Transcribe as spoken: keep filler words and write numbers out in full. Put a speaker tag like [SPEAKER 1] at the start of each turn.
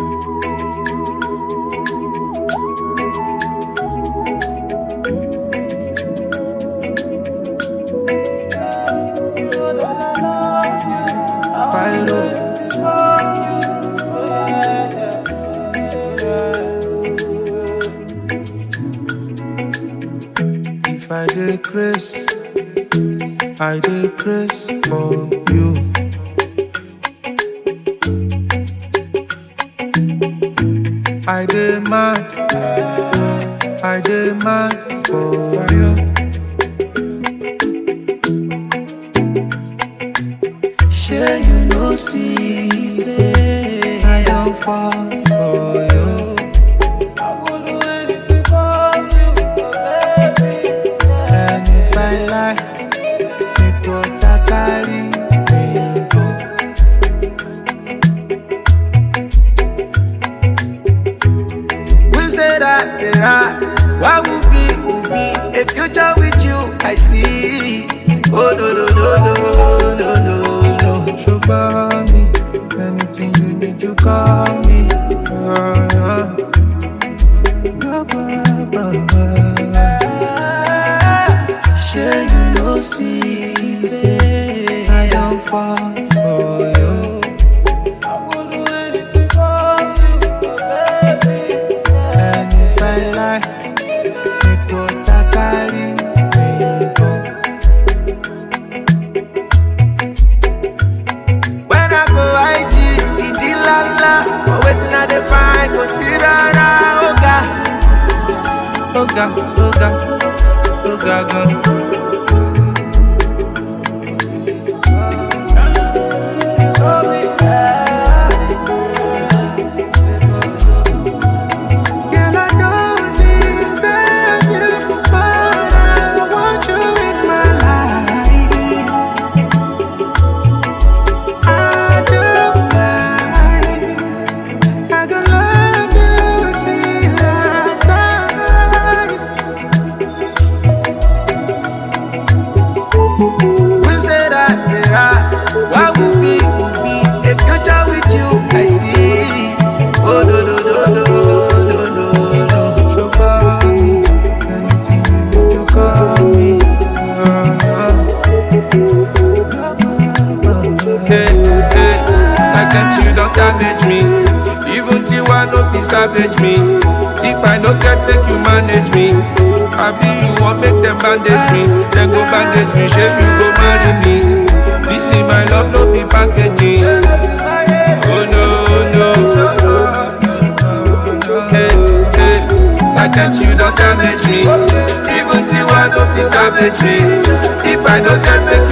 [SPEAKER 1] If I decrease, I decrease for you. I demand, I demand for you. Sure you know, see, say I don't fall for you. I would do anything for you, baby. And if I lie, it what I carry me go. We say that, say that. What would be, would be a future with you? I see. Oh no no no no no no no. Sugar me, anything you need, you call me. Uh, uh. Ba, ba, ba, ba. Sure you know, see, say I don't fall for you. I would do anything for you, baby. And if I lie, it what I carry me go. When I go I G in the lala, but waiting at the fine, consider Oga, Oga, Oga, Oga, Oga. Damage me, even till one of you savage me. If I no get, make you manage me. I be you want make them bandage me, then go bandage me, shame you go marry me. This is my love, no be packaging. Oh no no. Hey hey, I get you don't damage me, even till one of you savage me. If I no get, make you